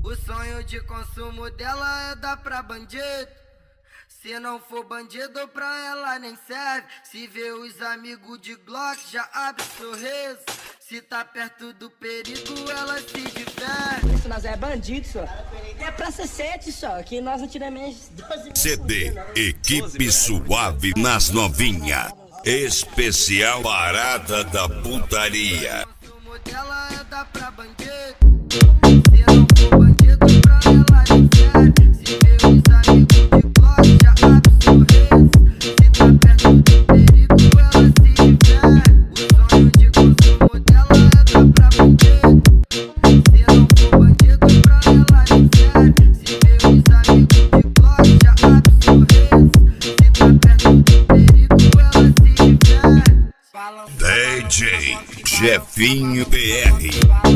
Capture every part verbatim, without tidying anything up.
O sonho de consumo dela é dar pra bandido. Se não for bandido, pra ela nem serve. Se vê os amigos de Glock, já abre sorriso. Se tá perto do perigo, ela se diverte. Isso nós é bandido, só. É pra ser sete, só. Que nós não tiramos menos doze mil. C D Equipe Suave nas novinha. Especial Parada da Putaria. O consumo dela é dar pra bandido. Se não for bandido, pra ela nem serve. Se vê os amigos de Glock, já abre sorriso. Se tá perto do perigo, ela se diverte. O sonho de consumo dela é dar pra bandido. Se não for bandido, pra ela nem serve. Se vê os amigos de Glock, já abre sorriso. Se tá perto do perigo, ela se diverte. D J Jefinho P R.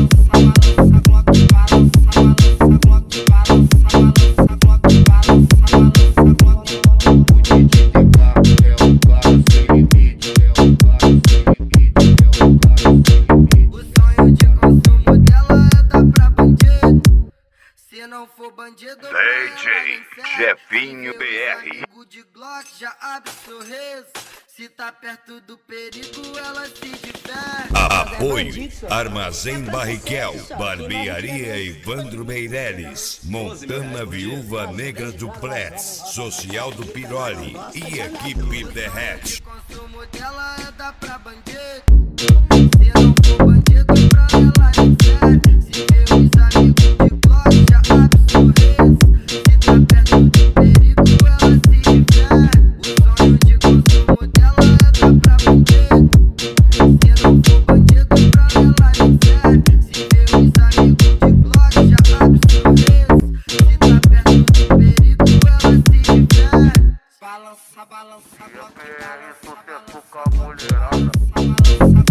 Se não for bandido, D J Jefinho P R. amigo de Glock já abre sorriso. Se tá perto do perigo, ela se diverte. Apoio Armazém Barriquel, Barbearia Evandro Meireles, Montana Viúva Negra Duplex, Social do Piroli e Equipe Derrete. O consumo dela é dar pra bandido. Se não for bandido, pra ela nem serve. Se vê os amigos de Glock, já abre sorriso. Se tá perto do perigo, ela se diverte. O sonho de consumo dela é dar pra bandido. Se não for bandido, pra ela nem serve. Se vê os amigos de Glock, já abre sorriso. Se tá perto do perigo, ela se diverte. Balança, balança, Glock, balança, balança, balança, balança.